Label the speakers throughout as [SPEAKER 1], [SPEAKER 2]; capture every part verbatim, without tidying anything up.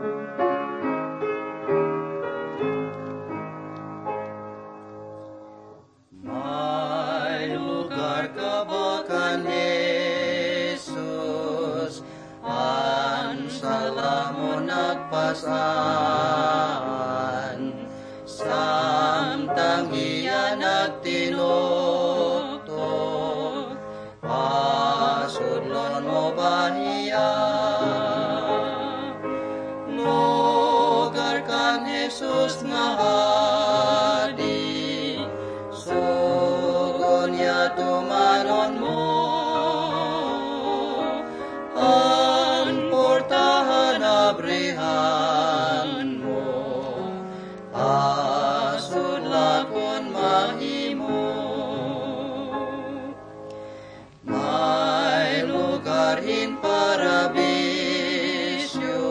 [SPEAKER 1] May lugar ka ba kan Jesus, an sala mo nagpasaan, samtang iya nagtinuto, pasudlon mo ba niya? Lugar kan Jesus nga hadi, sugon niya tumanon mo, ang portahan abrihan mo, asod lakon mahimo. May lugarin para bisyo,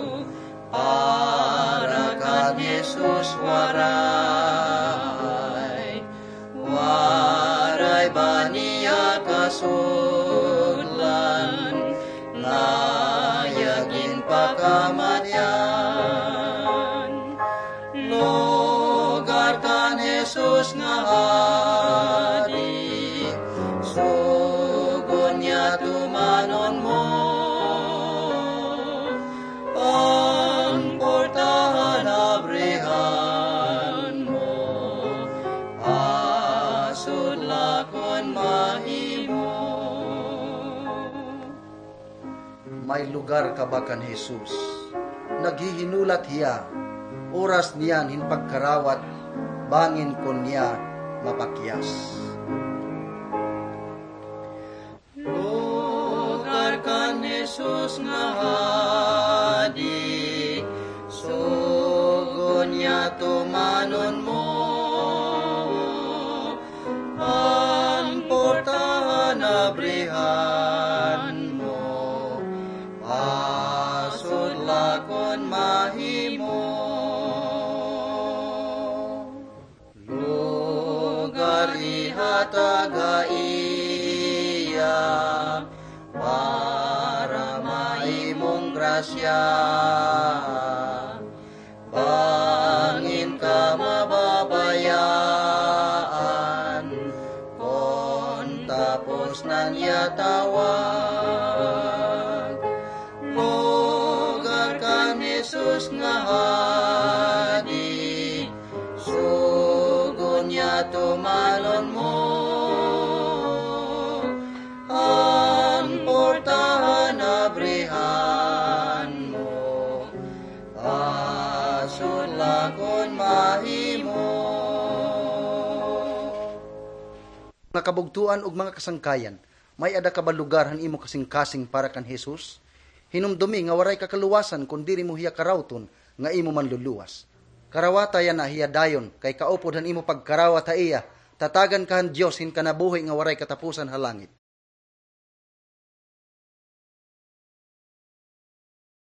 [SPEAKER 1] para kan Jesus waray, waray ba niya kasudlan, layagin pakamanyan. Lugar kan Jesus nga hadi, sugon niya tumanon mo, ang portahan abrihan mo, asod lakon mahimo.
[SPEAKER 2] May lugar ka ba kan Jesus? Naghihinulat hiya, oras niyan hinpagkarawat, bangin kon niya mapakyas.
[SPEAKER 1] Lugar kan Jesus nga hadi, sugon niya tumanon mo, ang portahan abrihan mo, pasod lakon mahimo. Lugar ihataga iya, para maimong grasya, bangin ka mababayaan, kon tapos na niya tawag. Lugar kan Jesus nga hadi, sugon niya tumalon mo, ang portahan abrihan mo, asod lakon mahimo.
[SPEAKER 2] Mga kabugtuan ug mga kasangkayan, may ada ka ba lugar han imo kasing-kasing para kan Jesus? Hinumdumi nga waray kakaluwasan kung diri mo hiya karawton nga imo man luluwas. Karawata yan na hiya dayon, kay kaupod han imo pagkarawat ha iya, tatagan kahan Dios hin kanabuhi nga waray katapusan halangit.